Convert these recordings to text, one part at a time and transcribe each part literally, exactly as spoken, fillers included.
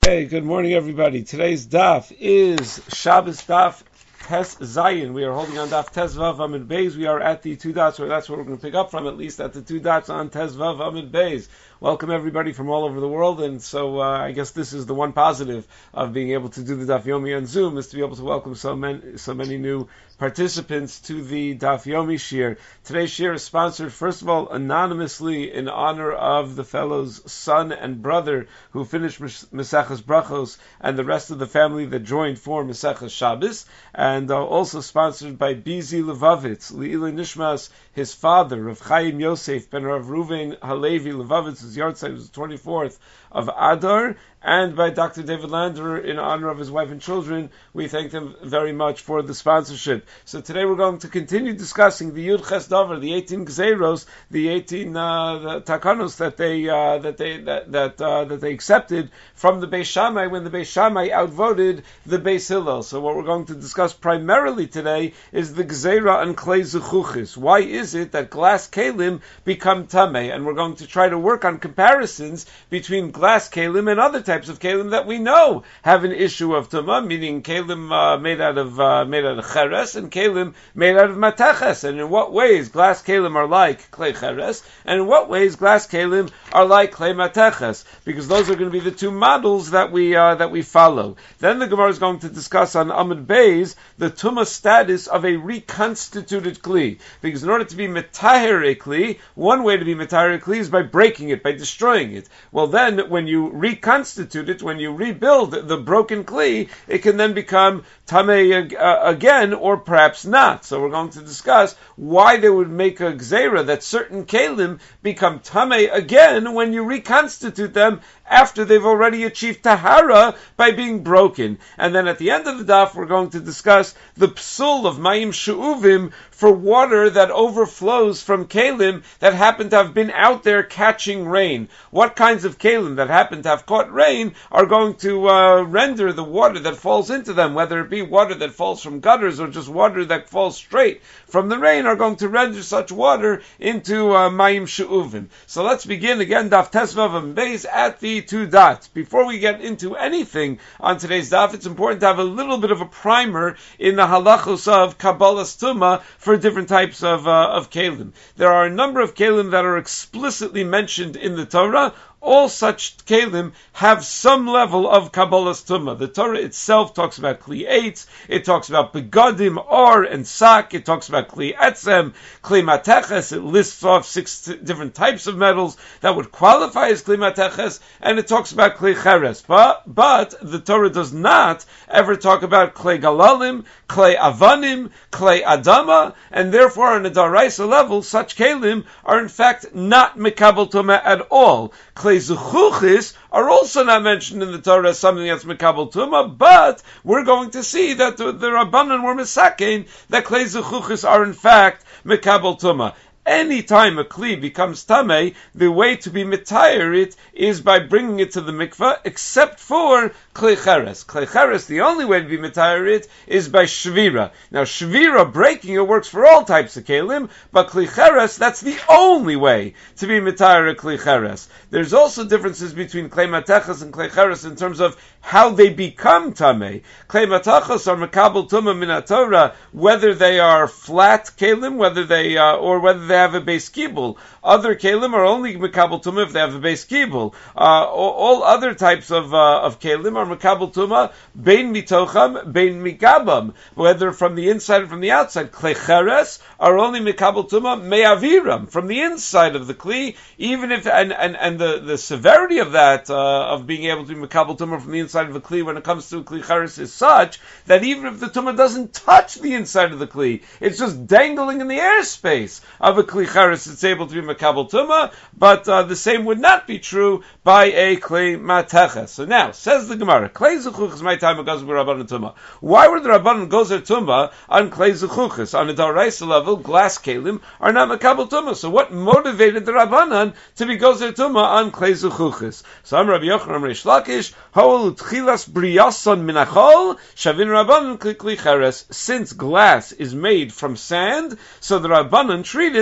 Hey, good morning, everybody. Today's daf is Shabbos daf Tes Zayin. We are holding on daf Tes Vav Amid Beis. We are at the two dots, or that's where we're going to pick up from, at least at the two dots on Tes Vav Amid Beis. Welcome everybody from all over the world, and so uh, I guess this is the one positive of being able to do the Daf Yomi on Zoom, is to be able to welcome so many, so many new participants to the Daf Yomi Shir. Today's Shir is sponsored, first of all, anonymously in honor of the fellow's son and brother who finished Maseches Brachos and the rest of the family that joined for Maseches Shabbos, and uh, also sponsored by Bizi Levavitz, Le'ilei Nishmas, his father, Rav Chaim Yosef ben Rav Ruven Halevi Levavitz. His yard site was the twenty-fourth of Adar, and by Doctor David Lander in honor of his wife and children. We thank them very much for the sponsorship. So today we're going to continue discussing the Yud Ches Davar, the eighteen Gzeiros, the eighteen uh, the Takanos that they uh, that they that that, uh, that they accepted from the Beis Shammai when the Beis Shammai outvoted the Beis Hillel. So what we're going to discuss primarily today is the Gzeira and Klei Zechuchis. Why is it that glass kelim become tamei? And we're going to try to work on comparisons between glass kelim and other types of kelim that we know have an issue of tumah, meaning kelim uh, made out of uh, made out of cheres and kelim made out of mateches. And in what ways glass kelim are like klei cheres, and in what ways glass kelim are like klei mateches? Because those are going to be the two models that we uh, that we follow. Then the Gemara is going to discuss on Amud Beis the tumah status of a reconstituted kli. Because in order to be metaher a kli, one way to be metaher a kli is by breaking it, by destroying it. Well, then when you reconstitute it, when you rebuild the broken kli, it can then become tamei uh, again, or perhaps not. So we're going to discuss why they would make a gzeira that certain kelim become tamei again when you reconstitute them after they've already achieved tahara by being broken. And then at the end of the daf, we're going to discuss the psul of mayim she'uvim for water that overflows from kelim that happen to have been out there catching rain. What kinds of kelim that happen to have caught rain are going to uh, render the water that falls into them, whether it be water that falls from gutters or just water that falls straight from the rain, are going to render such water into uh, mayim she'uvim. So let's begin again, daf Tes Vav Amid Beis at the two dots. Before we get into anything on today's daf, it's important to have a little bit of a primer in the halachos of Kabbalas Tumah for different types of uh, of kelim. There are a number of kelim that are explicitly mentioned in the Torah. All such kelim have some level of Kabbalas Tumah. The Torah itself talks about Kli Eitz, it talks about Begadim, Or, and Sak, it talks about Kli Etzem, Kli Mateches, it lists off six t- different types of metals that would qualify as Kli Mateches, and it talks about Kli Cheres. But, but the Torah does not ever talk about Kli Galalim, Kli Avanim, Kli Adama, and therefore on a Daraisa level, such kelim are in fact not Mekabel Tumah at all. Klei Zechuchis are also not mentioned in the Torah as something that's Mekabel Tumah, but we're going to see that the, the Rabbanan were Mesakein that Klei Zechuchis are in fact Mekabel Tumah. Any time a kli becomes tamei, the way to be mitayer it is by bringing it to the mikveh, except for klei cheres. Klei cheres, the only way to be mitayer it is by shvira. Now, shvira, breaking it, works for all types of kelim, but klei cheres, that's the only way to be mitayer a klei cheres. There's also differences between klei mateches and klei cheres in terms of how they become tamei. Klei mateches are mekabel tumah min Torah, whether they are flat kelim, whether they uh, or whether they have a base kibul. Other kelim are only mekabel tumah if they have a base kibul. Uh, all, all other types of uh, of kelim are mekabel tumah bein mitocham bein mikabam, whether from the inside or from the outside. Klei cheres are only mekabel tumah me'aviram, from the inside of the kli, even if and and, and the, the severity of that uh, of being able to be mekabel tumah from the inside of the kli when it comes to kli cheres is such that even if the tumah doesn't touch the inside of the kli, it's just dangling in the airspace of a kli cheres, it's able to be mekabel tumah, but uh, the same would not be true by a klei mateches. So now, says the Gemara, klei zechuchas my time goes rabbanan tumah. Why were the rabbanan gozer tumah on klei zechuchas? On a daraisa level, glass kelim are not mekabel tumah. So what motivated the rabbanan to be gozer tumah on klei zechuchas? So I'm Rabbi Yochanan Reish Lakish, ha'ol utchilas briyason minachol shavin rabbanan klei cheres. Since glass is made from sand, so the rabbanan treat it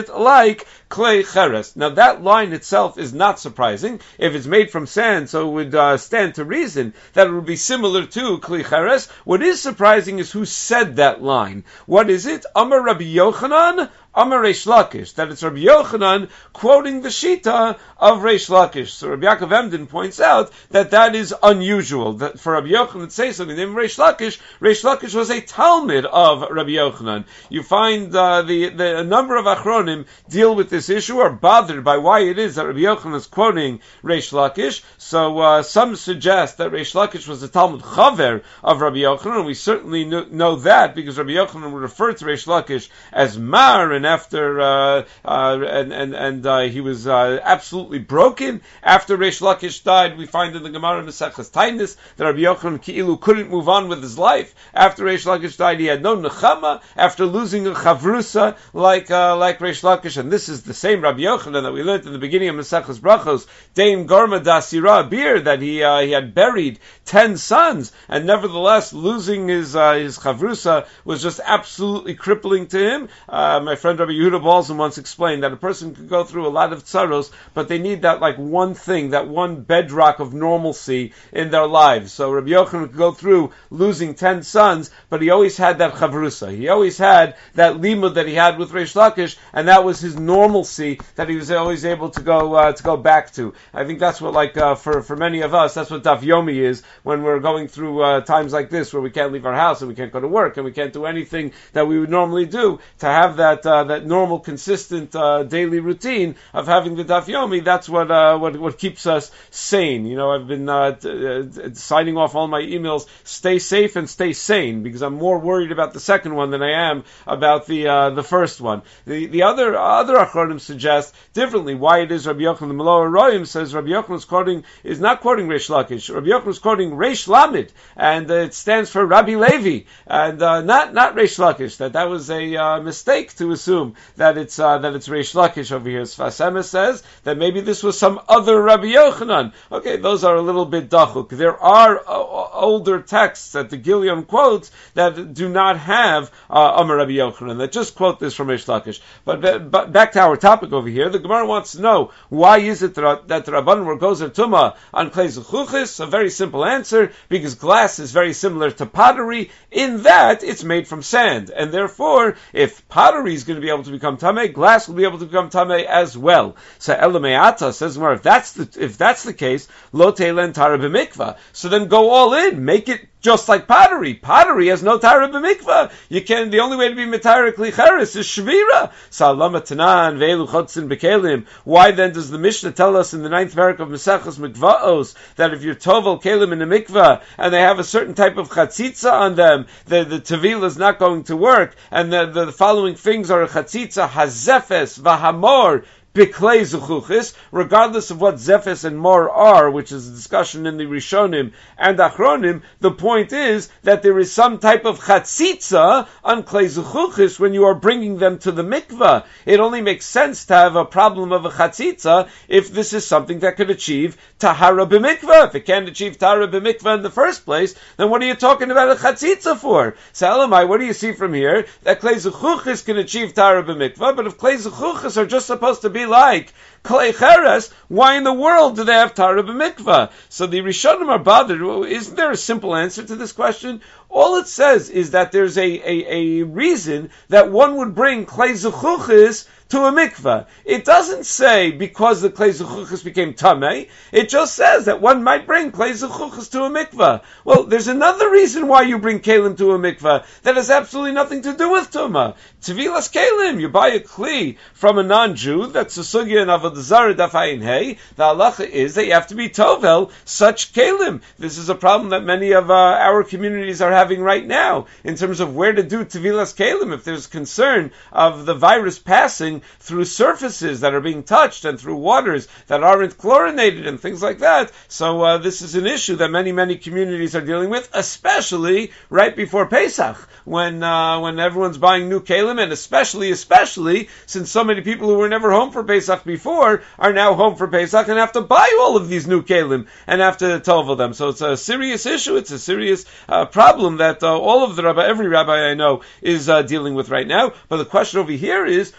it like klei cheres. Now that line itself is not surprising. If it's made from sand, so it would uh, stand to reason that it would be similar to klei cheres. What is surprising is who said that line. What is it? Amar Rabbi Yochanan, Amar Reish Lakish. That it's Rabbi Yochanan quoting the Shita of Reish Lakish. So Rabbi Yaakov Emden points out that that is unusual. That for Rabbi Yochanan to say something named Reish Lakish, Reish Lakish was a Talmud of Rabbi Yochanan. You find uh, the, the a number of Achronim deal with this issue, are bothered by why it is that Rabbi Yochanan is quoting Reish Lakish. So uh, some suggest that Reish Lakish was a Talmud Chaver of Rabbi Yochanan, and we certainly know, know that because Rabbi Yochanan would refer to Reish Lakish as Mar, and after uh, uh, and and and uh, he was uh, absolutely broken after Reish Lakish died. We find in the Gemara Maseches Tainis that Rabbi Yochanan Ki'ilu couldn't move on with his life after Reish Lakish died. He had no nechama after losing a chavrusa like uh, like Reish Lakish, and this is the same Rabbi Yochanan that we learned in the beginning of Maseches Brachos, Dein Gorma Dasira Bir, that he uh, he had buried ten sons, and nevertheless losing his uh, his chavrusa was just absolutely crippling to him. Uh, my friend Rabbi Yehuda Balzan once explained that a person could go through a lot of tsaros, but they need that like one thing, that one bedrock of normalcy in their lives. So Rabbi Yochanan could go through losing ten sons, but he always had that chavrusa. He always had that limud that he had with Reish Lakish, and that was his normalcy that he was always able to go uh, to go back to. I think that's what, like uh, for for many of us, that's what Daf Yomi is when we're going through uh, times like this where we can't leave our house and we can't go to work and we can't do anything that we would normally do. To have that uh, that normal, consistent uh, daily routine of having the Daf Yomi, that's what uh, what what keeps us sane. You know, I've been uh, t- uh, signing off all my emails. Stay safe and stay sane, because I'm more worried about the second one than I am about the uh, the first one. The the other other Achronim suggest differently why it is Rabbi Yochanan the Meloah Roim says Rabbi Yochanan is quoting is not quoting Reish Lakish. Rabbi Yochanan is quoting Reish Lamed, and uh, it stands for Rabbi Levi, and uh, not not Reish Lakish. That that was a uh, mistake to assume that it's uh, that it's Reish Lakish over here. Sfas Emes says that maybe this was some other Rabbi Yochanan. Okay, those are a little bit dachuk. There are uh, older texts that the Gilion quotes that do not have uh, Amar Rabbi Yochanan, that just quote this from Reish Lakish. But, but back to our topic over here, the Gemara wants to know, why is it that, that the Rabbanan were gozer tuma on klei zechuchis? A very simple answer, because glass is very similar to pottery in that it's made from sand, and therefore, if pottery is going to be able to become tamei, glass will be able to become tamei as well. So Elameata says, well, if that's the if that's the case, lo teilen tara b'mikvah. So then go all in, make it just like pottery. Pottery has no tara b'mikvah. You can, the only way to be mitara kli cheres is shvira. Salama tanan ve'elu chotzin bekelim. Why then does the Mishnah tell us in the ninth parak of Maseches Mikvaos that if you're tovel kelim in a mikvah and they have a certain type of chatzitza on them, the, the tevil is not going to work, and the, the, the following things are a chatzitza hazefes vahamor Biklei Zuchuchis, regardless of what Zephes and Mor are, which is a discussion in the Rishonim and Achronim, the point is that there is some type of chatzitza on Klei Zuchuchis when you are bringing them to the mikvah. It only makes sense to have a problem of a chatzitza if this is something that could achieve Tahara b'mikvah. If it can't achieve Tahara b'mikvah in the first place, then what are you talking about a chatzitza for? So Elamai, what do you see from here? That Klei Zuchuchis can achieve Tahara b'mikvah, but if Klei Zuchuchis are just supposed to be like klei cheres, why in the world do they have tara b'mikvah? So the Rishonim are bothered. Isn't there a simple answer to this question? All it says is that there's a, a, a reason that one would bring klei zuchuchis to a mikvah. It doesn't say because the klei zuchuchis became tamei. It just says that one might bring klei zuchuchis to a mikvah. Well, there's another reason why you bring kelim to a mikvah that has absolutely nothing to do with tumah. Tevilas kelim. You buy a kli from a non-Jew. That's a sugya in Avodah Zarah Daf Ayin Hey. The halacha is that you have to be tovel such kelim. This is a problem that many of uh, our communities are having right now in terms of where to do tevilas kelim. If there's concern of the virus passing through surfaces that are being touched and through waters that aren't chlorinated and things like that. So uh, this is an issue that many, many communities are dealing with, especially right before Pesach, when uh, when everyone's buying new kelim, and especially, especially since so many people who were never home for Pesach before are now home for Pesach and have to buy all of these new kelim and have to tovel them. So it's a serious issue. It's a serious uh, problem that uh, all of the rabbi, every rabbi I know is uh, dealing with right now. But the question over here is, why don't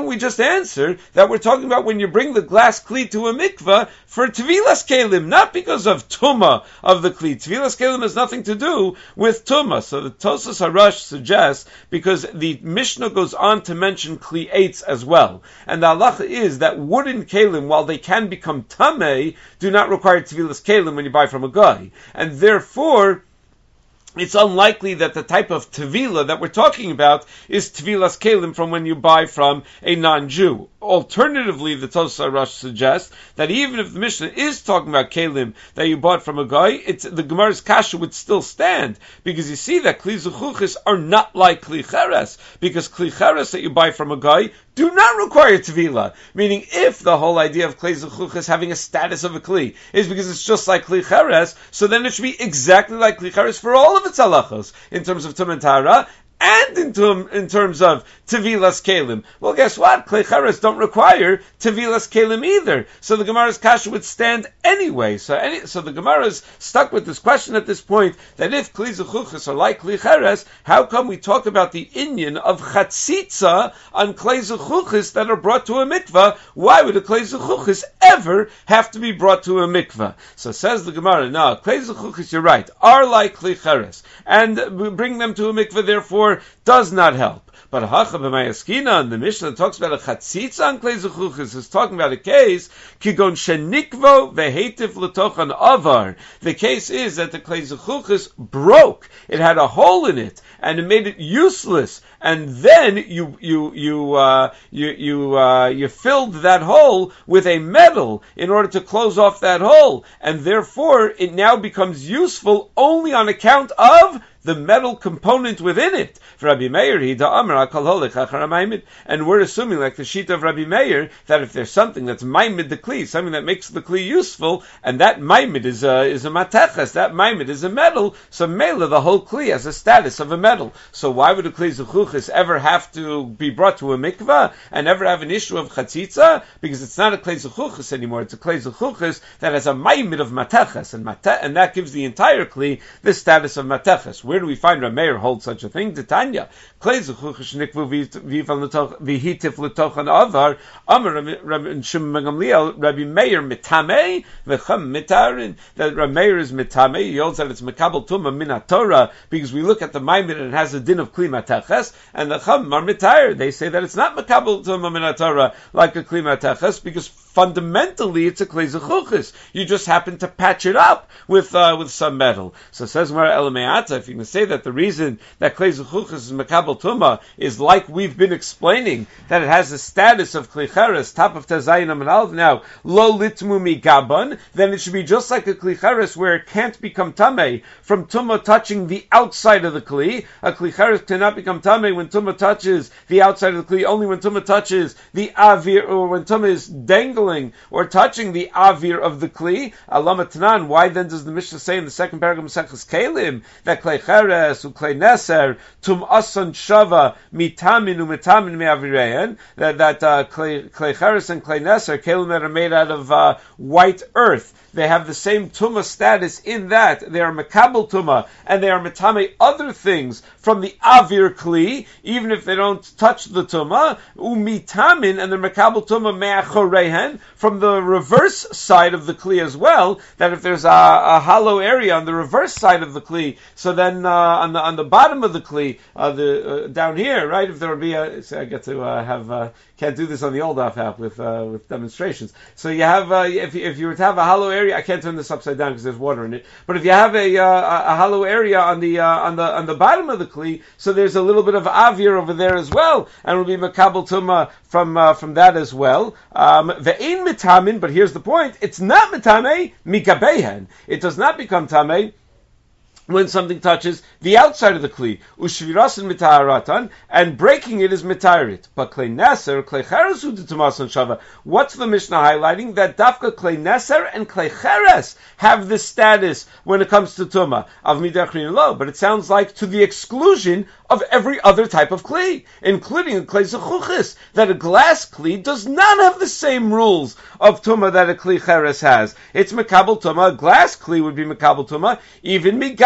don't we just answer that we're talking about when you bring the glass kli to a mikveh for tevilas kelim, not because of tuma of the kli. Tevilas kelim has nothing to do with tuma. So the Tosas Harash suggests, because the Mishnah goes on to mention kli eitz as well, and the halacha is that wooden kelim, while they can become tamei, do not require tevilas kelim when you buy from a guy, and therefore it's unlikely that the type of tevila that we're talking about is tevilas kelim from when you buy from a non-Jew. Alternatively, the Tosas Harash suggests that even if the Mishnah is talking about kelim that you bought from a guy, it's, the Gemara's kasha would still stand, because you see that kli zuchuchis are not like kli cheres, because kli cheres that you buy from a guy do not require tevila. Meaning, if the whole idea of kli zuchuchis having a status of a kli is because it's just like kli cheres, so then it should be exactly like kli cheres for all of its halachos in terms of tum and tahara, and in, term, in terms of tevilas kelim. Well, guess what? Klei cheres don't require tevilas kelim either. So the Gemara's kasha would stand anyway. So, any, so the Gemara's stuck with this question at this point, that if klei zuchuchis are like klei cheres, how come we talk about the inyan of chatzitza on klei zuchuchis that are brought to a mikveh? Why would a klei zuchuchis ever have to be brought to a mikveh? So says the Gemara, no, klei zuchuchis, you're right, are like klei cheres, and bring them to a mikveh, therefore does not help. But Hacha b'mayaskina, and the Mishnah talks about a chatzitza on klei zuchuchis, is talking about a case, kigon shenikvo vehetif l'tochan avar. The case is that the klei zuchuchis broke. It had a hole in it, and it made it useless. And then you you you uh, you you uh, you filled that hole with a metal in order to close off that hole, and therefore it now becomes useful only on account of the metal component within it. For Rabbi Meir, he da'amar akal holech achar maimid, and we're assuming, like the sheet of Rabbi Meir, that if there's something that's maimid the kli, something that makes the kli useful, and that maimid is a is a mateches, that maimid is a metal, so mela the whole kli has a status of a metal. So why would a kli zuchuchis ever have to be brought to a mikveh and ever have an issue of chatzitza? Because it's not a klei zuchuchis anymore; it's a klei zuchuchis that has a maimid of mateches, and mate, and that gives the entire kli the status of mateches. Where do we find Rabbi Meir holds such a thing? Titania, klei zuchuchis nikvu v'hitif l'tochan avar. Amar Rabbi Shimon ben Gamliel, Rabbi Meir mitamei v'cham mitarin. That Rabbi Meir is mitamei. He holds that it's mekabel tuma min Torah, because we look at the maimid and it has a din of kli mateches, and the chum are mitar. They say that it's not mekabel tuma min Torah like a kli mateches, because fundamentally it's a klei zuchuchis. You just happen to patch it up with uh, with some metal. So says Mara Elameata, if you can say that the reason that klei zuchuchis is mekabel tuma is like we've been explaining, that it has the status of klei cheres, top of Tezayin Amanal, now lo litmu mi gaban, then it should be just like a klei cheres where it can't become tamei from tuma touching the outside of the kli. A klei cheres cannot become tamei when tuma touches the outside of the kli, only when tuma touches the avir, or when tuma is dangling or touching the avir of the kli. Alama Tanan, why then does the Mishnah say in the second paragraph of Maseches Kelim that klei cheres u klei neser tum asan shava mitamin u mitamin me'avirein, that that uh, klei cheres and klei neser, kelim that are made out of uh, white earth, they have the same tuma status in that they are mekabel tuma, and they are metame other things from the avir kli, even if they don't touch the tuma, umitamin, and they're mekabel tuma me'achorehen, from the reverse side of the kli as well, that if there's a, a hollow area on the reverse side of the kli, so then uh, on the on the bottom of the kli, uh, the uh, down here, right, if there would be a, so I get to uh, have, uh, can't do this on the old Daf app with uh, with demonstrations. So you have, uh, if, if you were to have a hollow area, I can't turn this upside down because there's water in it, but if you have a, uh, a hollow area on the uh, on the on the bottom of the kli, so there's a little bit of avir over there as well, and will be makabel tuma from uh, from that as well. Um, ve'ein mitamin, but here's the point: it's not mitame mikabehen. It does not become tamei when something touches the outside of the kli, ushvirasin mitaharatan, and breaking it is mitarit. But klei neser, klei cheres uditumasan shava. What's the Mishnah highlighting? That dafka klei neser and klei cheres have this status when it comes to tuma of midachrin lo. But it sounds like to the exclusion of every other type of kli, including a klei zuchuchis, that a glass kli does not have the same rules of tuma that a klei cheres has. It's mekabel tuma. A glass kli would be mekabel tuma, even migab.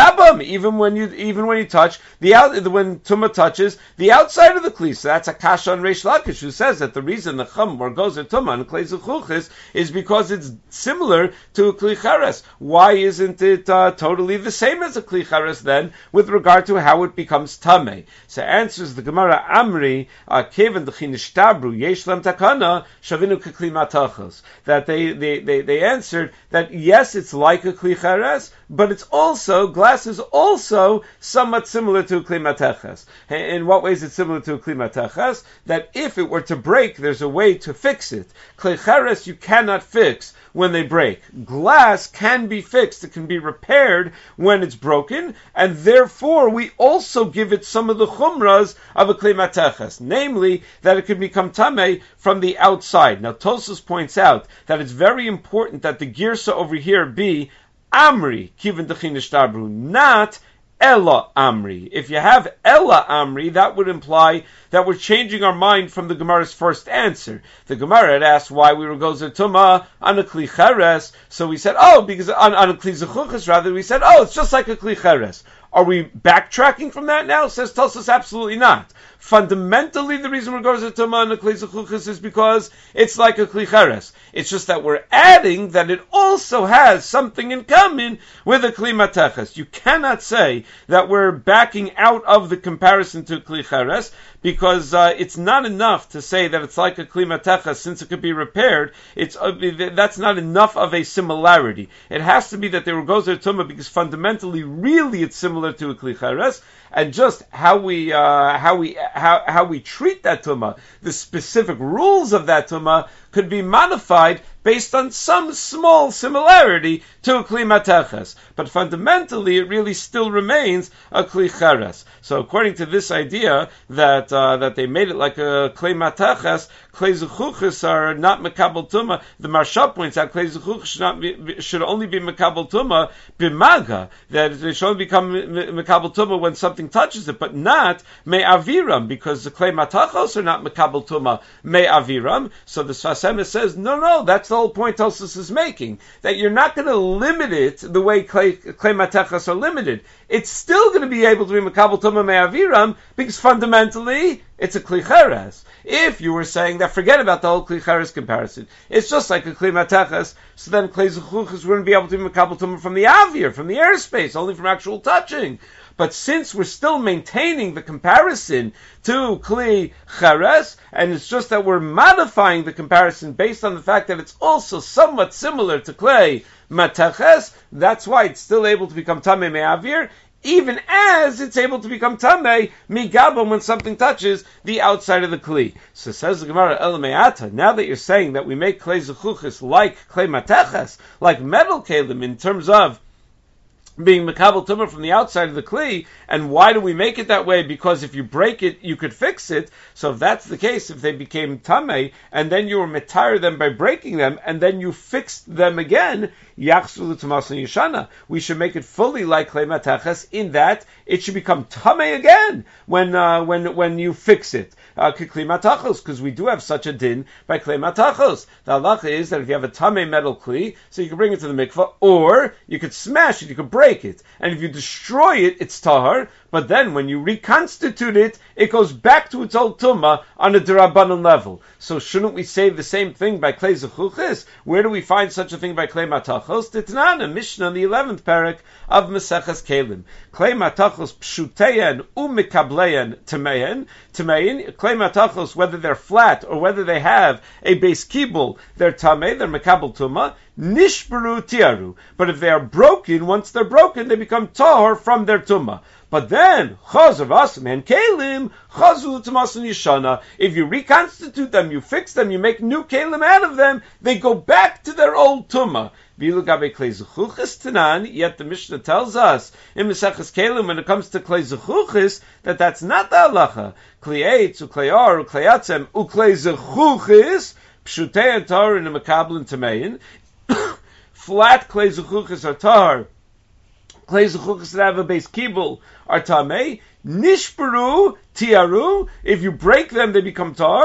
migabam, even when you even when you touch the out when tuma touches the outside of the kli. So that's a kasha on Reish Lakish, who says that the reason the chum or gozer tuma and klei zechuchis is because it's similar to a kli cheres. Why isn't it uh, totally the same as a kli cheres then, with regard to how it becomes tamei? So answers the Gemara Amri kevan dechinishtabru yesh lem takana shavinu kekli matachos. That they, they they they answered that yes, it's like a kli cheres, but it's also, glass is also somewhat similar to a kli mateches. In what way is it similar to a kli mateches? That if it were to break, there's a way to fix it. Kli cheres you cannot fix when they break. Glass can be fixed, it can be repaired when it's broken, and therefore we also give it some of the chumras of a kli mateches, namely that it can become tamei from the outside. Now Tosfos points out that it's very important that the girsa over here be Amri, Kivan Dechinishtabru, not Ella Amri. If you have Ella Amri, that would imply that we're changing our mind from the Gemara's first answer. The Gemara had asked why we were gozer tuma on a kli cheres, so we said, oh, because on, on a kli zechuchas, rather, we said, oh, it's just like a kli cheres. Are we backtracking from that now? Says Tosfos, absolutely not. Fundamentally, the reason we're going to Tuma and a Kli Zechuchas is because it's like a Kli Cheres. It's just that we're adding that it also has something in common with a Kli Mateches. You cannot say that we're backing out of the comparison to Kli Cheres, because uh, it's not enough to say that it's like a Kli Mateches since it could be repaired. It's uh, that's not enough of a similarity. It has to be that they were gozer Tuma because fundamentally, really, it's similar to a Kli Cheres. And just how we uh, how we how how we treat that tuma, the specific rules of that tuma could be modified based on some small similarity to a kli mateches. But fundamentally, it really still remains a kli cheres. So, according to this idea that uh, that they made it like a kli mateches, klei zechuchis are not mekabel tuma. The Marsha points out klei zechuchis should not be, should only be mekabel tuma bimaga, that they should only become mekabel tuma when something touches it, but not me'aviram, because the klei matachos are not mekabel tuma me'aviram. So the Sfas Emes says, no, no, that's the whole point Tosfos is making, that you're not going to limit it the way klei, klei matachos are limited. It's still going to be able to be mekabel tuma me'aviram, because fundamentally it's a kli cheres. If you were saying that, forget about the whole kli cheres comparison. It's just like a kli mateches, so then klei zechuchas wouldn't be able to be mekabel tuma from the avir, from the airspace, only from actual touching. But since we're still maintaining the comparison to Kli Cheres, and it's just that we're modifying the comparison based on the fact that it's also somewhat similar to Kli Mateches, that's why it's still able to become Tamei Me'avir, even as it's able to become Tamei Migabam when something touches the outside of the Kli. So says the Gemara, El Me'ata, now that you're saying that we make Klei Zechuchis like Klei Mateches, like metal kelim in terms of being mekabel tumah from the outside of the kli, and why do we make it that way? Because if you break it, you could fix it. So if that's the case, if they became tamei, and then you were metire them by breaking them, and then you fixed them again, yachsu l'tumas yishana. We should make it fully like klei mateches, in that it should become tamei again when uh, when when you fix it. Uh, Kli matachos, because we do have such a din by klei matachos. The halacha is that if you have a tamei metal kli, so you can bring it to the mikvah, or you could smash it, you could break it, and if you destroy it, it's tahar. But then when you reconstitute it, it goes back to its old tumah on a derabanan level. So shouldn't we say the same thing by klei zechuchis? Where do we find such a thing by klei matachos? Titnan, Mishnah, the eleventh parak of Maseches Kelim. Klei matachos pshuteyan umikableyan temeyan. Temeyan, klei matachos, whether they're flat or whether they have a base kibul, they're tamei, they're mekabel tumah. Nishbaru tiaru. But if they are broken, once they're broken, they become tahor from their tumah. But then, chazav asim and kelim, chazu l'tumasan yishana. If you reconstitute them, you fix them, you make new kelim out of them, they go back to their old tumah. V'ilu gabe klei zechuchis tanan, yet the Mishnah tells us in Maseches Kelim when it comes to klei zechuchis that that's not the halacha. Klei eitz, uklei ar, uklei atzem, uklei zechuchis, pshutei and tar in a mekabel and tamein. Flat klei zechuchis are tar. Klei zechuchis that have a base kibul are tamei. Nishbaru tiaru. If you break them, they become tar.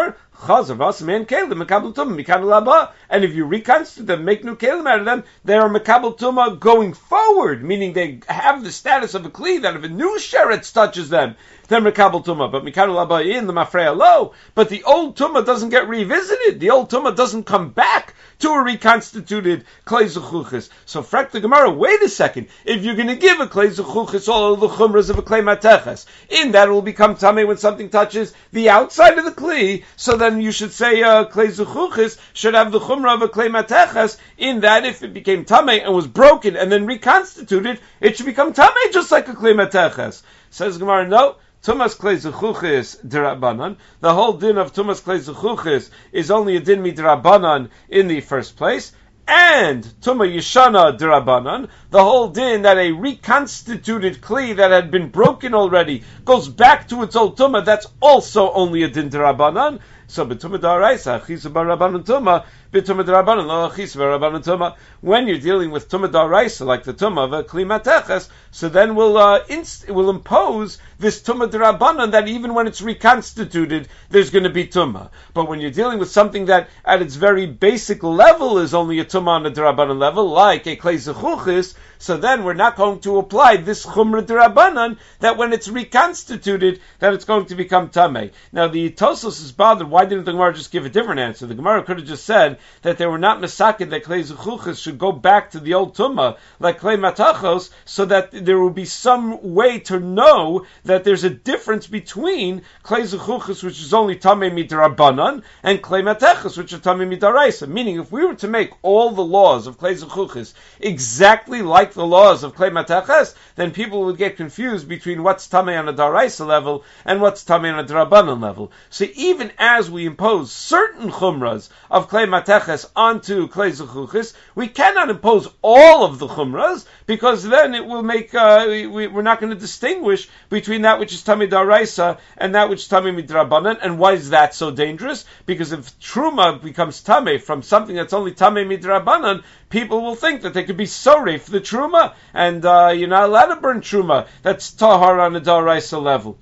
And if you reconstitute them, make new kelim out of them, they are mekabel tumah going forward, meaning they have the status of a kli that if a new sheretz touches them, then mekabel tumah. But mikanu laba in the mafreya lo. But the old tumah doesn't get revisited. The old tumah doesn't come back to a reconstituted klei zechuchis. So frak the Gemara, wait a second. If you're going to give a klei zechuchis all of the chumras of a klei mateches, in that it will become tamei when something touches the outside of the kli. So then you should say uh, klei zechuchis should have the chumra of a klei mateches. In that, if it became tamei and was broken and then reconstituted, it should become tamei just like a klei mateches. Says Gemara, no. Tumas klei zechuchis derabanan. The whole din of tumas klei zechuchis is only a din midrabanan in the first place. And tuma yishana derabanan. The whole din that a reconstituted kli that had been broken already goes back to its old tuma. That's also only a din derabanan. So betuma daraisa achisa barabanan tuma. Betuma derabanan lo achisa barabanan tuma. When you're dealing with tuma daraisa like the tuma of a kli mateches, so then we'll uh, inst- will impose this tuma derabanan that even when it's reconstituted, there's going to be tuma. But when you're dealing with something that at its very basic level is only a tuma on a derabanan level, like a klei zechuchis, so then we're not going to apply this chumra derabanan that when it's reconstituted, that it's going to become tamei. Now the Tosos is bothered. Why didn't the Gemara just give a different answer? The Gemara could have just said that they were not mesaked that klei zechuchis should go back to the old tuma like klei matachos, so that there will be some way to know that there's a difference between klei zechuchis, which is only tamei midrabanan, and klei matachos, which are tamei midaraisa. Meaning, if we were to make all the laws of klei zechuchis exactly like the laws of klei mateches, then people would get confused between what's tamei on a daraisa level and what's tamei on a drabanan level. So even as we impose certain chumras of klei mateches onto klei zechuchis, we cannot impose all of the chumras, because then it will make uh, we, we're not going to distinguish between that which is tamei daraisa and that which is tamei midrabanan. And why is that so dangerous? Because if truma becomes tamei from something that's only tamei midrabanan, people will think that they could be sorry for the truma, and uh, you're not allowed to burn truma that's tahar on a daraisa level.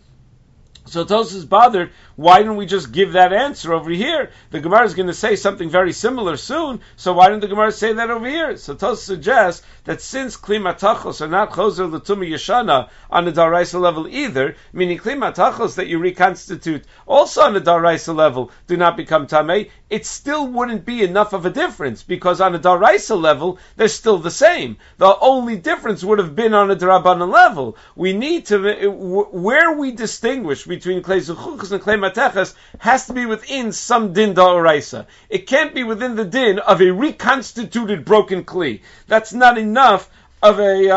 So Tos is bothered. Why don't we just give that answer over here? The Gemara is going to say something very similar soon, so why don't the Gemara say that over here? So Tos suggests that since Kli Matachos are not Choser L'Tuma Yeshana on the Daraisa level either, meaning Kli Matachos that you reconstitute also on the Daraisa level do not become Tamei, it still wouldn't be enough of a difference, because on a Daraisa level, they're still the same. The only difference would have been on a Darabanan level. We need to, where we distinguish between Klei Zechuchos and Klei Mateches has to be within some din da'oraisa. It can't be within the din of a reconstituted broken kli. That's not enough of a.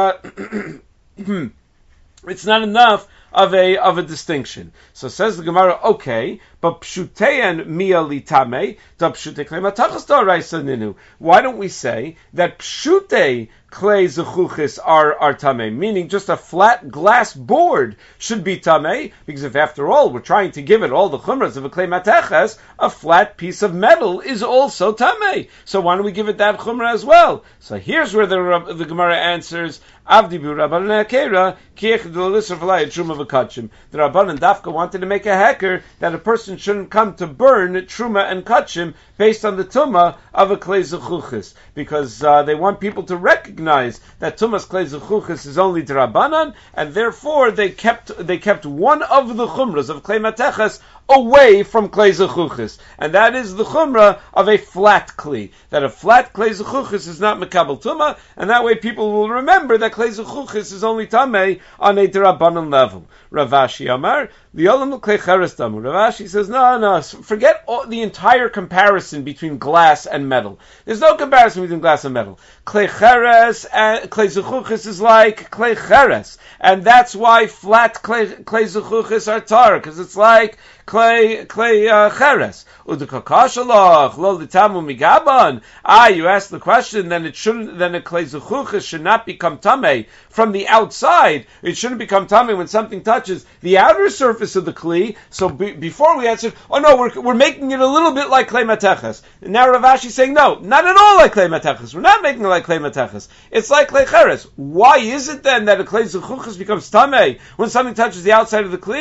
Uh, it's not enough of a of a distinction. So says the Gemara, okay, but pshuteyan mia litame, da pshute klei matachos da'oraisa ninu. Why don't we say that pshute klei zechuchis are, are tamei, meaning just a flat glass board should be tamei, because if after all we're trying to give it all the chumras of a klei mateches, a flat piece of metal is also tamei. So why don't we give it that chumra as well? So here's where the, the Gemara answers, Avdi bu Rabbanan Akera, kiech d'lisser v'lai truma v'kachim. The Rabbanan Dafka wanted to make a hecker that a person shouldn't come to burn truma and kachim based on the tumah of a klei zechuchis, because uh, they want people to recognize that tumas klei zechuchis is only drabanan, and therefore they kept they kept one of the chumras of klei mateches away from klei zechuchis, and that is the chumra of a flat kli. That a flat klei zechuchis is not mekabel tuma, and that way people will remember that klei zechuchis is only tamei on a drabanan level. Rav Ashi Amar, the olam klei cheres tamu. Rav Ashi says, no, no, forget all, the entire comparison between glass and metal. There's no comparison between glass and metal. Klei cheres and klei zechuchis is like klei cheres, and that's why flat klei, klei zechuchis are tar, because it's like Clay, clay, uh, cheres. Udukakashalach, lo litamu migaban. Ah, you asked the question, then it shouldn't, then a clay zechuchis should not become tamei from the outside. It shouldn't become tamei when something touches the outer surface of the kli. So be, before we answered, oh no, we're, we're making it a little bit like clay mateches. And now Rav Ashi is saying, no, not at all like clay mateches. We're not making it like clay mateches. It's like clay cheres. Why is it then that a clay zechuchis becomes tamei when something touches the outside of the kli?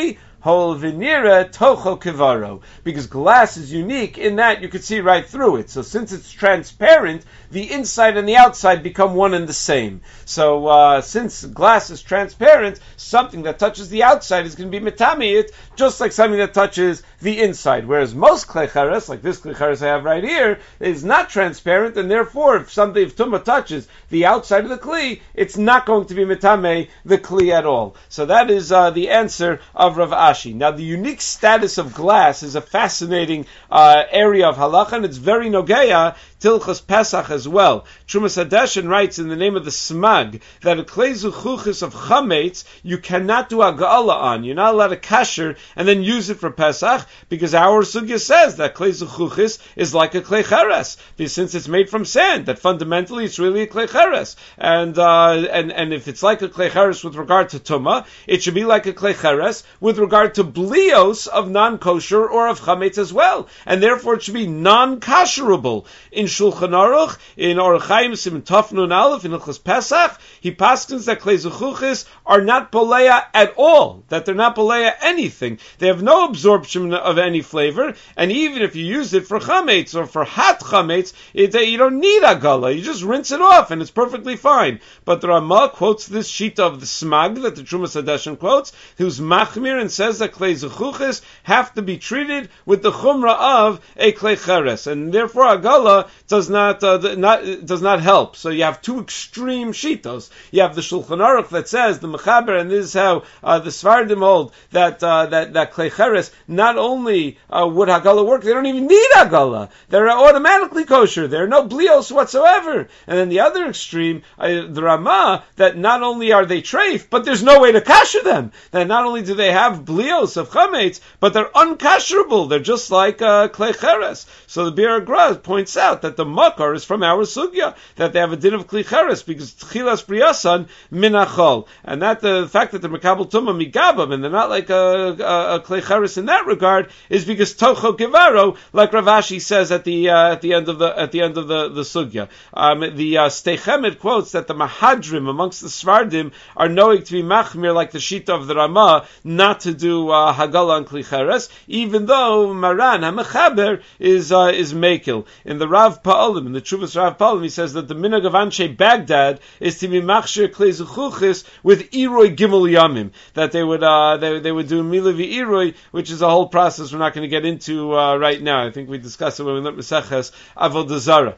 Hol vinira tocho kivaro, because glass is unique in that you could see right through it. So since it's transparent, the inside and the outside become one and the same. So uh, since glass is transparent, something that touches the outside is going to be metamiyit, just like something that touches the inside. Whereas most klechares, like this klechares I have right here, is not transparent, and therefore, if something if tumah touches the outside of the kli, it's not going to be metame the kli at all. So that is uh, the answer of Rav Ashi. Now, the unique status of glass is a fascinating uh, area of halacha, and it's very nogeya Tilchas Pesach as well. Trumas Hadeshin writes in the name of the Smag that a klei zuchuchis of chametz you cannot do agala on. You're not allowed to kasher and then use it for Pesach, because our sugya says that klei zuchuchis is like a klei cheres, since it's made from sand. That fundamentally it's really a klei cheres, and uh, and and if it's like a klei cheres with regard to tumah, it should be like a klei cheres with regard to blios of non-kosher or of chametz as well, and therefore it should be non-kasherable. In Shulchan Aruch, in Orach Chaim Sim Tov Nun Aleph, in Hilchos Pesach, he paskins that klei zuchuchis are not poleya at all, that they're not poleya anything. They have no absorption of any flavor, and even if you use it for chametz or for hot chametz, it, you don't need agala. You just rinse it off, and it's perfectly fine. But the Ramah quotes this sheet of the Smag that the Trumas Hadeshin quotes, who's machmir and says that klei zuchuchis have to be treated with the chumrah of a klei cheres, and therefore agala does not, uh, not does not help. So you have two extreme shitos. You have the Shulchan Aruch that says the Mechaber, and this is how uh, the Sfardim hold that uh, that that klei cheres not only uh, would hagala work, they don't even need hagala. They're automatically kosher. There are no blios whatsoever. And then the other extreme, uh, the Ramah, that not only are they treif, but there's no way to kasher them. That not only do they have blios of chametz, but they're unkasherable. They're just like uh, klei cheres. So the Bir Gra points out that the makar is from our sugya, that they have a din of kli cheres, because tchilas briyasan minachol, and that the fact that they're mekabel tumah migabam, and they're not like a, a, a kli cheres in that regard, is because tocho gevaro, like Rav Ashi says at the uh, at the end of the at the end of the the sugya. Um, the uh, Steichemet quotes that the mahadrim amongst the svardim are knowing to be machmir, like the shita of the Ramah, not to do uh, hagala on kli cheres, even though Maran HaMechaber is uh, is mekil. In the Rav Pa'alim, in the Chuvas Rav Pa'alim, he says that the minhag of Anshe Baghdad is to be machshir klei zuchuchis with iroi gimel yamim, that they would uh, they they would do milavi iroi, which is a whole process we're not going to get into uh, right now. I think we discussed it when we learned Maseches Avodah Zarah.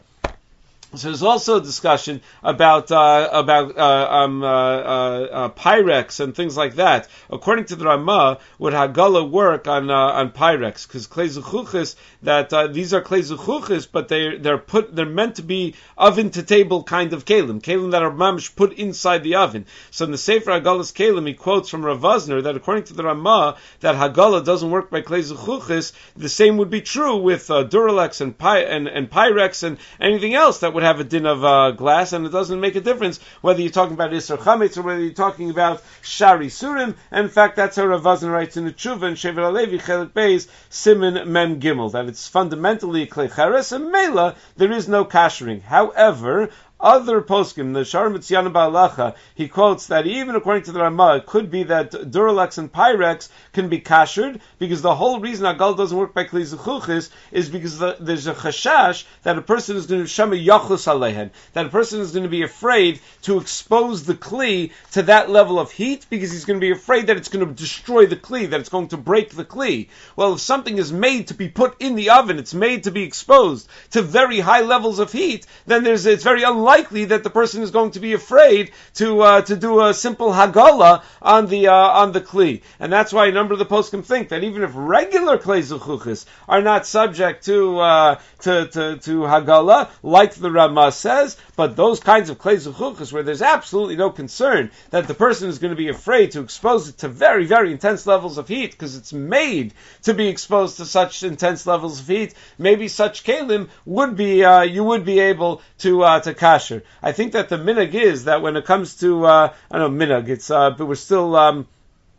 So there's also a discussion about uh, about uh, um, uh, uh, uh, Pyrex and things like that. According to the Ramah, would Hagala work on uh, on Pyrex? Because klei zuchuchis, that uh, these are klei zuchuchis, but they they're put they're meant to be oven to table kind of kelim, kelim that are mamish put inside the oven. So in the Sefer Hagala's kelim, he quotes from Rav Vosner that according to the Ramah, that Hagala doesn't work by klei zuchuchis. The same would be true with uh, Duralex and, Py- and and Pyrex and anything else that would have a din of uh, glass, and it doesn't make a difference whether you're talking about Isser Chametz or whether you're talking about Shari Surim. And in fact, that's how Rav Vosner writes in the Tshuva and Shever Alevi Chelik Beis Siman Mem Gimel, that it's fundamentally klei cheres, and Mela there is no kashering. However, other poskim, the Shar Mitziana Ba'alacha, he quotes that even according to the Ramah, it could be that Duralex and Pyrex can be kashered, because the whole reason Agal doesn't work by Klei Zuchuchis is because the, there's a chashash that a person is going to shama yachus alehen, that a person is going to be afraid to expose the Kli to that level of heat, because he's going to be afraid that it's going to destroy the Kli, that it's going to break the Kli. Well, if something is made to be put in the oven, it's made to be exposed to very high levels of heat, then there's it's very unlikely likely that the person is going to be afraid to uh, to do a simple hagala on the uh, on the kli, and that's why a number of the poskim think that even if regular klei zuchuchis are not subject to uh, to, to to hagala, like the Ramah says, but those kinds of klei zuchuchis where there's absolutely no concern that the person is going to be afraid to expose it to very very intense levels of heat because it's made to be exposed to such intense levels of heat, maybe such kelim would be uh, you would be able to uh, to kasher. I think that the minhag is that when it comes to, uh, I don't know, minhag, it's, uh, but we're still, um,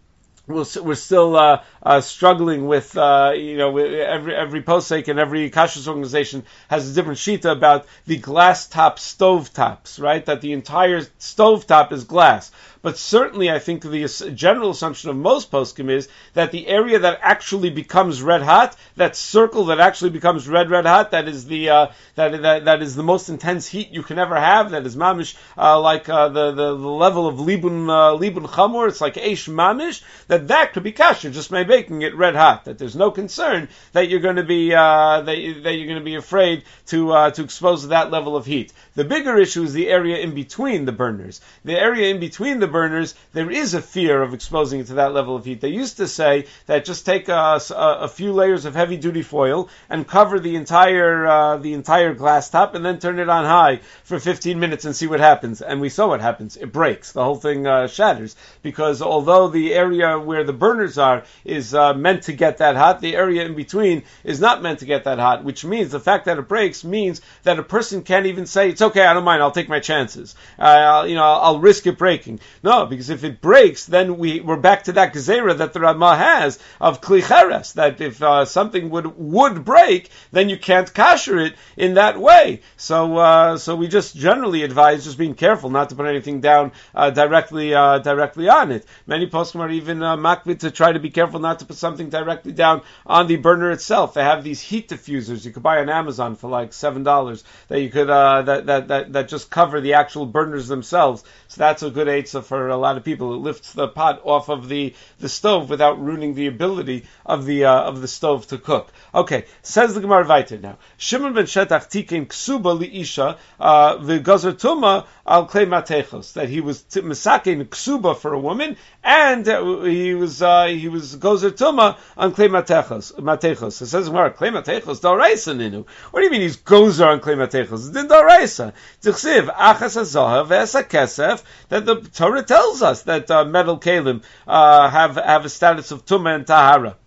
We're, we're still uh, uh, struggling with, uh, you know, every every posek and every kashrus organization has a different shita about the glass top stove tops, right? That the entire stove top is glass. But certainly, I think the general assumption of most poskim is that the area that actually becomes red hot, that circle that actually becomes red red hot, that is the uh, that, that that is the most intense heat you can ever have. That is mamish uh, like uh, the, the the level of libun uh, libun chamor. It's like eish mamish. That that could be kasher just by making it red hot. That there's no concern that you're going to be uh, that, that you're going to be afraid to uh, to expose to that level of heat. The bigger issue is the area in between the burners. The area in between the burners, there is a fear of exposing it to that level of heat. They used to say that just take a, a, a few layers of heavy duty foil and cover the entire uh, the entire glass top and then turn it on high for fifteen minutes and see what happens. And we saw what happens. It breaks. The whole thing uh, shatters because although the area where the burners are is uh, meant to get that hot, the area in between is not meant to get that hot, which means the fact that it breaks means that a person can't even say, it's okay, I don't mind, I'll take my chances. Uh, I'll, you know, I'll, I'll risk it breaking. No, because if it breaks, then we, we're back to that gezerah that the Ramah has of kli cheres, that if uh, something would would break, then you can't kasher it in that way. So uh, so we just generally advise just being careful not to put anything down uh, directly uh, directly on it. Many poskim are even uh, makvid to try to be careful not to put something directly down on the burner itself. They have these heat diffusers you could buy on Amazon for like seven dollars that you could uh, that, that that that just cover the actual burners themselves. So that's a good eitzah for a lot of people. It lifts the pot off of the, the stove without ruining the ability of the uh, of the stove to cook. Okay, says the Gemara weiter now. Shimon ben Shetach tiken ksuba liisha v'gazer tuma al klei matechos, that he was misaken ksuba for a woman and uh, he was uh, he was gozer tuma on klei matechos. Matechos. It says Gemara klei matechos daraisa ninu. What do you mean he's gozer on klei matechos? It's din daraisa. Tichsiv achas hazahav v'esa kesef, that the Torah tells us that uh, metal kalim uh, have have a status of tumah and tahara.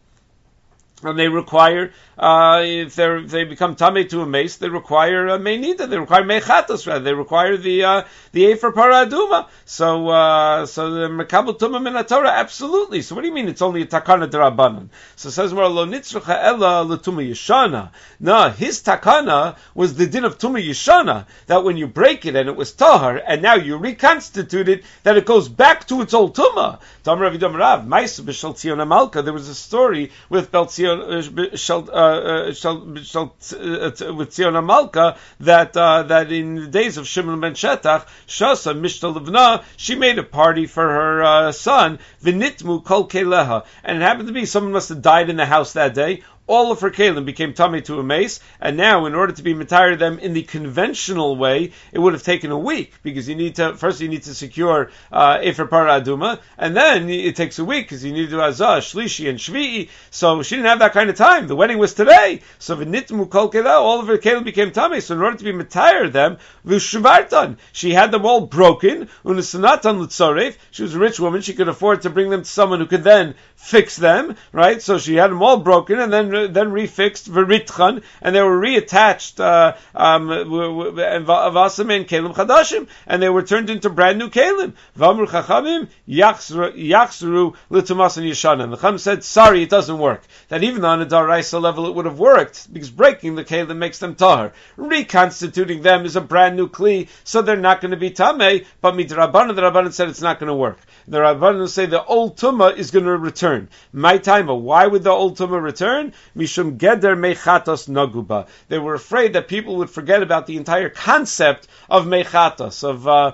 And they require, uh, if they if they become tamei to a mace, they require a meinida. They require mechatos, rather. They require the uh, the efer paraduma. So uh, so the mekabel tumah min Torah, absolutely. So what do you mean it's only a takana derabanan? So it says more lo nitzrucha ella l'tumah yishana. No, his takana was the din of tumah yishana, that when you break it and it was tahar, and now you reconstitute it, that it goes back to its old tumah. Tam Rav Yidam Rav, Ma'aseh b'shel Tzion HaMalka. There was a story with Bel Tzion. Uh, shall, uh, shall, shall, uh, with Tzion HaMalka that uh, that in the days of Shimon ben Shetach, Shasa Mishta Livna, she made a party for her uh, son, V'nitmu kol keleha, and it happened to be someone must have died in the house that day. All of her kalim became tamei to a mace, and now in order to be mitayr them in the conventional way, it would have taken a week, because you need to, first you need to secure uh, efer para aduma, and then it takes a week, because you need to do azah, shlishi, and shvi'i, so she didn't have that kind of time. The wedding was today, so v'nitmu kol kela, all of her kalim became tamei, so in order to be mitayr them, v'shubartan, she had them all broken, unesanatan l'tzorev, she was a rich woman, she could afford to bring them to someone who could then fix them, right, so she had them all broken, and then then refixed v'ritchan, and they were reattached uh, um, v'asam and kelim chadashim, and they were turned into brand new kelim. V'amru chachamim yachzru l'tumas and yishana. And the chacham said, sorry, it doesn't work. That even on a daraisa level it would have worked, because breaking the kelim makes them tahar. Reconstituting them is a brand new kli, so they're not going to be tamei, but midrabanan, the rabbanan said it's not going to work. The rabbanan say the old tumah is going to return. My timer, why would the old tumah return? Mishum geder mechatos naguba. They were afraid that people would forget about the entire concept of mechatos, of uh,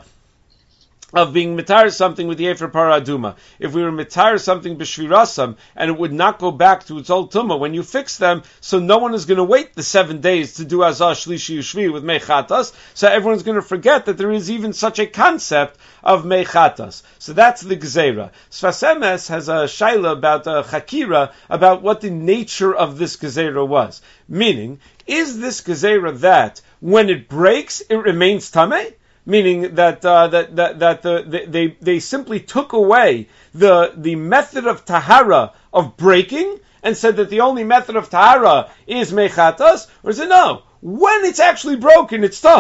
of being mitar something with the efer paraduma. If we were mitar something b'shvirasam, and it would not go back to its old tumah when you fix them, so no one is going to wait the seven days to do azah shlishi ushvi with mechatas, so everyone's going to forget that there is even such a concept of mechatas. So that's the gezerah. Sfas Emes has a shaila about a chakira, about what the nature of this gezerah was. Meaning, is this gezerah that when it breaks, it remains tameh? Meaning that uh, that that that the, they they simply took away the the method of tahara of breaking and said that the only method of tahara is mechatas, or is it no? When it's actually broken, it's tahar.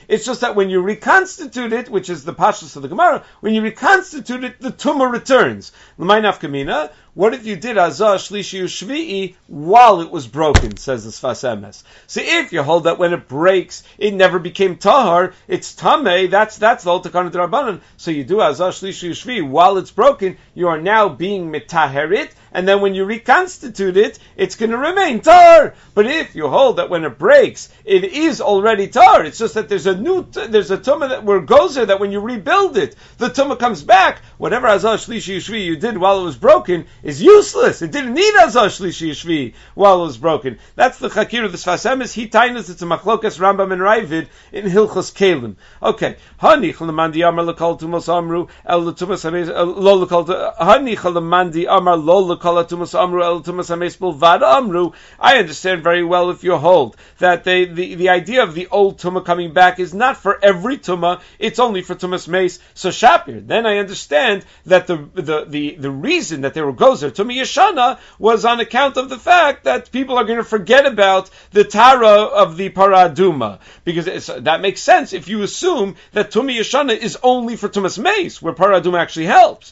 It's just that when you reconstitute it, which is the pashtus of the Gemara, when you reconstitute it, the tumah returns. L'may nafkamina. What if you did azah shlishi ushvi'i while it was broken? Says the Sfas Emes. So if you hold that when it breaks, it never became tahar, it's tameh. That's that's the whole takana d'Rabbanan. So you do azah shlishi ushvi'i while it's broken. You are now being mitaherit, and then when you reconstitute it, it's going to remain tar. But if you hold that when it breaks, it is already tar. It's just that there's a new there's a tumah that where goes there that when you rebuild it, the tumah comes back. Whatever azah shlishi ushvi'i you did while it was broken is useless. It didn't need azah shlishi shvi while it was broken. That's the chakir of the Sfas Emes. He tainas it's a machlokas Rambam and Ravid in Hilchos Kelim. Okay. Hani chalamandi amar lekol tumas amru el tumas hames lo lekol hani chalamandi amar lo lekol tumas amru el tumas hames bulvad amru. I understand very well if you hold that they, the the idea of the old tumah coming back is not for every tumah. It's only for tumas mace. So shapir. Then I understand that the the the, the reason that they were gozer Tumah Yeshana was on account of the fact that people are going to forget about the Tara of the Paraduma. Because it's, that makes sense if you assume that Tumah Yeshana is only for Tumas Mace, where Paraduma actually helps.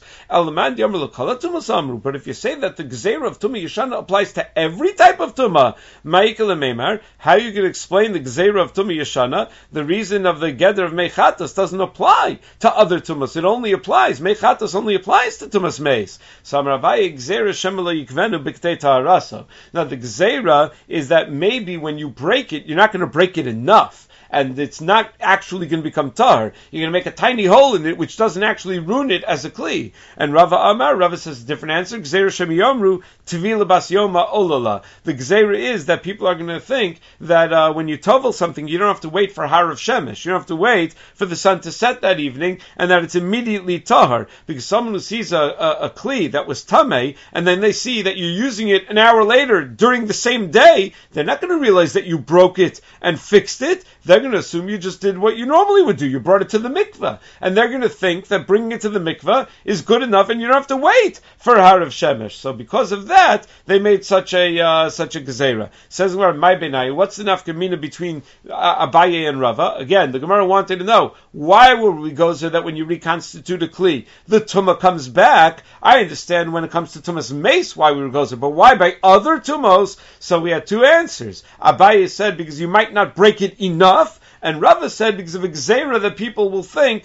But if you say that the Gzeira of Tumah Yeshana applies to every type of Tumah, how are you going to explain the Gzeira of Tumah Yeshana? The reason of the Geder of Mechatas doesn't apply to other Tumas. It only applies, Mechatas only applies to Tumas Mace. So Ravai Gzeira Shemala Yikvenu Biktei Ta'arasa. Now the Gzeira is that maybe when you break it, you're not going to break it enough. And it's not actually going to become tar. You're going to make a tiny hole in it, which doesn't actually ruin it as a kli. And Rava Amar, Rava says a different answer. Gzeira Shem Yomru Tvila Bas Yoma Olala. The Gzeira is that people are going to think that uh, when you tovel something, you don't have to wait for Harav Shemesh. You don't have to wait for the sun to set that evening, and that it's immediately tahar. Because someone who sees a, a, a kli that was tameh, and then they see that you're using it an hour later during the same day, they're not going to realize that you broke it and fixed it. They're going to assume you just did what you normally would do. You brought it to the mikveh. And they're going to think that bringing it to the mikveh is good enough and you don't have to wait for Harav Shemesh. So because of that, they made such a uh, such a gezerah. Says Gemara, my benai, what's the nafkamina between uh, Abaye and Rava? Again, the Gemara wanted to know, why would we go so that when you reconstitute a kli, the tumah comes back? I understand when it comes to tumas mace why we would go so, but why by other tumos? So we had two answers. Abaye said because you might not break it enough, and Rava said because of a gzeira that people will think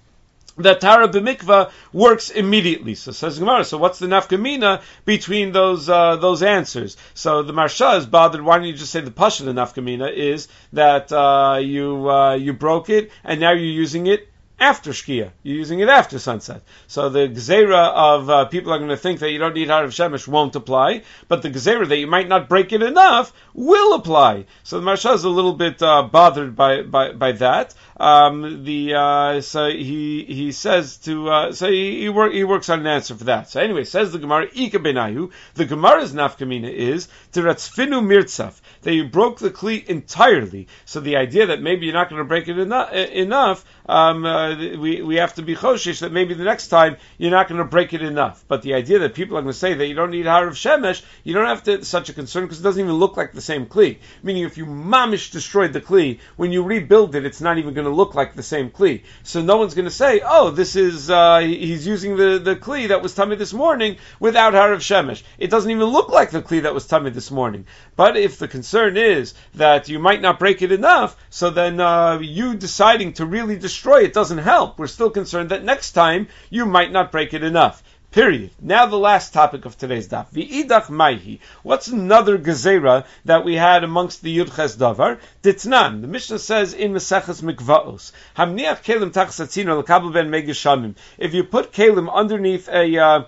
that Tara b'mikvah works immediately. So says Gemara, so what's the nafkamina between those uh, those answers? So the Marsha is bothered, why don't you just say the pasha the nafkamina is that uh, you uh, you broke it and now you're using it after Shkia. You're using it after sunset. So the Gzeira of uh, people are going to think that you don't need Harav Shemesh won't apply, but the Gzeira that you might not break it enough will apply. So the Marsha is a little bit uh, bothered by, by, by that. Um, the uh, so he he says to uh, so he he, work, he works on an answer for that. So anyway, says the Gemara, Ika Benayu, the Gemara's nafkamina is to Ratzfinu Mirtzaf, that you broke the kli entirely. So the idea that maybe you're not going to break it enough, enough um, uh, we we have to be choshish that maybe the next time you're not going to break it enough. But the idea that people are going to say that you don't need Harav Shemesh, you don't have to such a concern because it doesn't even look like the same kli. Meaning, if you mamish destroyed the kli, when you rebuild it, it's not even going to look like the same kli. So no one's going to say, oh, this is uh, he's using the the kli that was tummy this morning without Harav Shemesh. It doesn't even look like the kli that was tummy this morning. But if the concern is that you might not break it enough, so then uh, you deciding to really destroy it doesn't help. We're still concerned that next time you might not break it enough. Period. Now the last topic of today's daf. V'idach maihi. What's another gezerah that we had amongst the Yudches Davar? Ditnan. The Mishnah says in Maseches Mikvaos, Hamniach kelim tachas hatzino l'kabel ben megishamim. If you put kelim underneath a uh,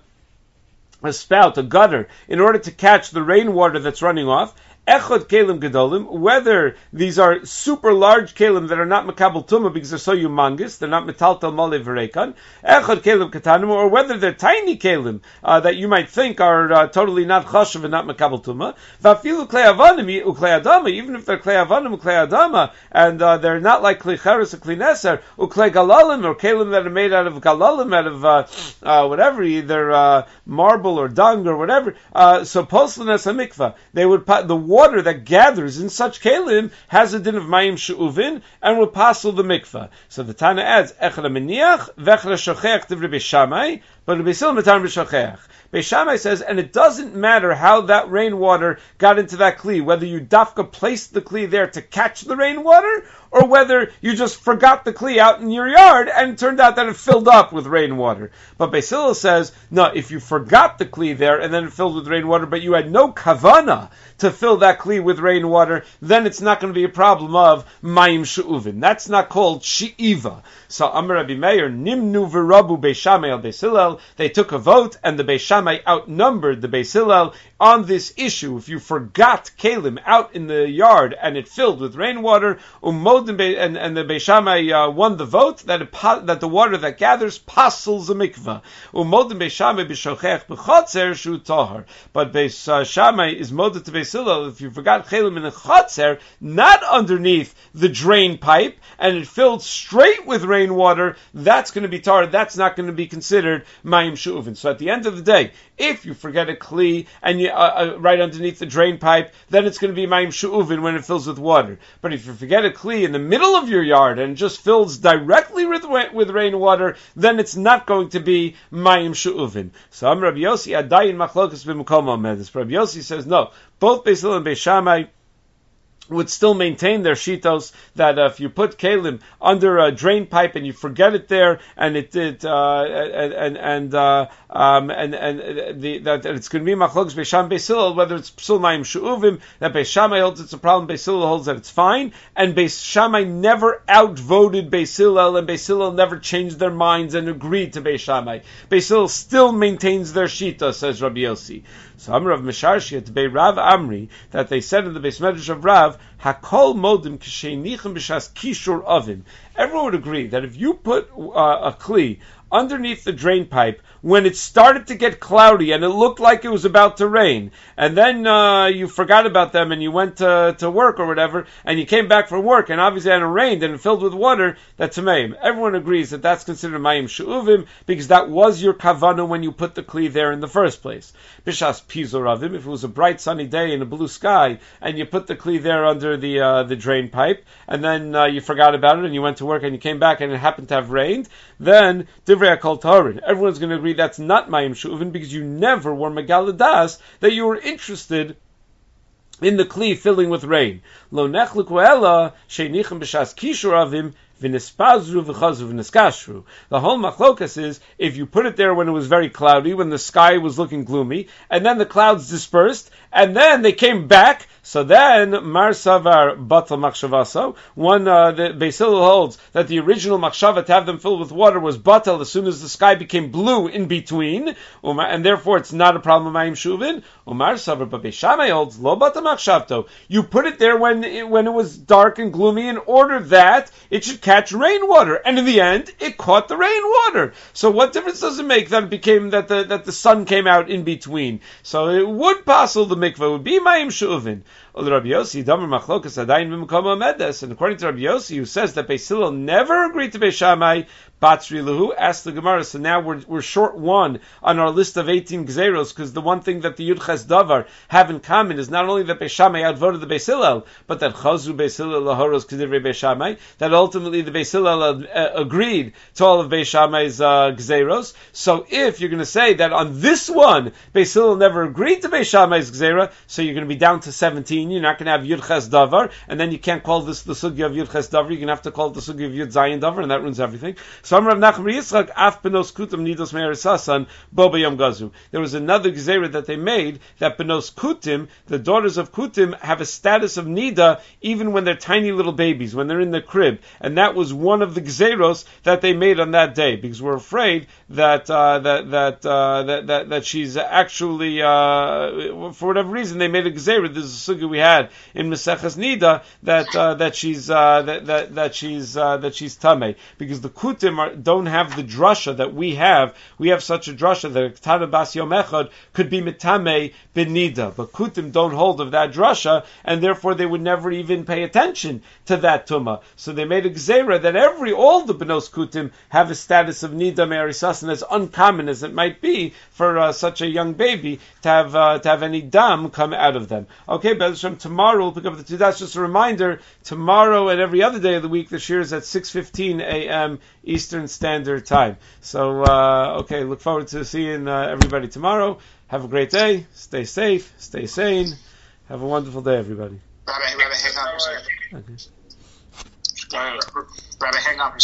a spout, a gutter, in order to catch the rainwater that's running off, Echad kelim gedolim, whether these are super large kelim that are not makabel tumah because they're so humongous, they're not metaltal male v'reikan, echad kelim katanim, or whether they're tiny kelim uh, that you might think are uh, totally not chashuv and not makabel tumah, v'afilu klei avanim uklei adama, even if they're klei avanim uklei adama, and uh, they're not like klei cheres or klei neser, uklei galalim, or kelim that are made out of galalim, out of uh, uh, whatever, either uh, marble or dung or whatever, uh, so poslenes hamikvah, they would put the water that gathers in such kelim has a din of mayim she'uvin and will passel the mikvah. So the Tana adds, echad meniach, vechad shochech divrei Beis Shammai, but the Beis Hillel matar b'shochech. Beis Shammai says, and it doesn't matter how that rainwater got into that kli, whether you dafka placed the kli there to catch the rainwater, or whether you just forgot the kli out in your yard and it turned out that it filled up with rainwater. But Beis Hillel says, no, if you forgot the kli there and then it filled with rainwater, but you had no kavana to fill that kli with rainwater, then it's not going to be a problem of mayim she'uvin. That's not called she'iva. So Amar Rabbi Meir, nimnu v'rabu Beis Shammai al Beis Hillel. They took a vote and the Beis Shammai outnumbered the Beis Hillel on this issue. If you forgot kalim out in the yard and it filled with rainwater, umod and, and the Beis Shammai uh, won the vote that it, that the water that gathers passels a mikvah. Umod Beis Shammai b'shochech b'chotzer shu tahar. But Beis uh, Shammai is moded to Beis Hillel if you forgot kalim in a chotzer, not underneath the drain pipe, and it filled straight with rainwater, that's going to be tar. That's not going to be considered mayim she'uvin. So at the end of the day, if you forget a kli and you uh, uh, right underneath the drain pipe, then it's going to be mayim she'uvin when it fills with water. But if you forget a kli in the middle of your yard and it just fills directly with with rainwater, then it's not going to be mayim she'uvin. So Amar Rabbi Yossi adayin machlokas b'mukom omedes. Rabbi Yossi says no. Both Beis Hillel and Beis Shammai would still maintain their shitos that uh, if you put kalim under a drain pipe and you forget it there, and it did, uh, and and uh, um, and and the, that it's going to be machlokes Beis Shammai Beis Hillel whether it's psul mayim she'uvim. That Beis Shammai holds it's a problem, Beis Hillel holds that it's fine, and Beis Shammai never outvoted Beis Hillel, and Beis Hillel never changed their minds and agreed to Beis Shammai. Beis Hillel still maintains their shita, says Rabbi Yossi. So Amar Rav Misharshi at Bei Rav Amri that they said in the Beis Medrash of Rav, Hakol modim k'sheinichem b'shas kishur ovim. Everyone would agree that if you put uh, a kli underneath the drain pipe when it started to get cloudy and it looked like it was about to rain, and then uh, you forgot about them and you went to, to work or whatever, and you came back from work and obviously it rained and it filled with water, that's a mayim. Everyone agrees that that's considered mayim she'uvim because that was your kavana when you put the kli there in the first place. Bishas pizoravim, if it was a bright sunny day in a blue sky and you put the kli there under the uh, the drain pipe and then uh, you forgot about it and you went to work and you came back and it happened to have rained, then divrei hakol tarin. Everyone's going to agree that's not mayim she'uvin because you never were megaladas that you were interested in the kli filling with rain. Lo nechluku ela sheinichem b'shas kishur avim v'nispazru v'chazru v'niskashru. The whole machlokas is if you put it there when it was very cloudy, when the sky was looking gloomy, and then the clouds dispersed, and then they came back, so then Mar Savar Batal Machshavaso, one uh, the Beis Hillel holds that the original machshava to have them filled with water was batal as soon as the sky became blue in between, and therefore it's not a problem of mayim shuvin. Umar Savar, but Beis Shammai holds lo batal machshavto. You put it there when it, when it was dark and gloomy in order that it should catch rainwater, and in the end it caught the rainwater. So what difference does it make that it became that the that the sun came out in between? So it would passel the mikvah, it would be mayim shuvin. And according to Rabbi Yossi, who says that Beis Hillel never agreed to Beis Shammai, Batzri Lahu, asked the Gemara, so now we're, we're short one on our list of eighteen Gzeros, because the one thing that the Yud Ches Davar have in common is not only that Beis Shammai outvoted the Beis Hillel, but that Chazru Beis Hillel Lahoros K'divrei Beis Shammai, that ultimately the Beis Hillel uh, agreed to all of Beis Shammai's uh, Gzeros. So if you're going to say that on this one, Beis Hillel never agreed to Beis Shammai's Gzera, so you're going to be down to seventeen, you're not going to have Yud Ches Davar, and then you can't call this the Sugya of Yud Ches Davar, you're going to have to call it the Sugya of Yud Zayin Davar, and that ruins everything. So Amar Rav Nachman Yitzchak, Af Benos Kutim Nidos Meir Sasan, Bo B'Yom Gazu. There was another Gzera that they made, that Benos Kutim, the daughters of Kutim, have a status of Nida, even when they're tiny little babies, when they're in the crib, and that was one of the Gzeros that they made on that day, because we're afraid that, uh, that, that, uh, that, that, that she's actually, uh, for whatever reason, they made a Gzera. This is a sugya we had in Meseches Nida, that, uh, that she's, uh, that, that, that she's, uh, that she's Tameh, because the Kutim are, don't have the drasha that we have. We have such a drasha that Tana Bas Yom Echad could be Mitameh Benida, but Kutim don't hold of that drasha, and therefore they would never even pay attention to that Tumah. So they made a Gzera that every, all the Benos Kutim have a status of Nida Me'arisas, and as uncommon as it might be for uh, such a young baby to have, uh, to have any dam come out of them. Okay, but Hashem, tomorrow we'll pick up the two dots. Just a reminder, tomorrow and every other day of the week, the shir is at six fifteen a.m. Eastern Standard Time. So, uh, okay, look forward to seeing uh, everybody tomorrow. Have a great day. Stay safe. Stay sane. Have a wonderful day, everybody. Rabbi, Rabbi, hang on for a second. Okay. Rabbi, hang on for a second.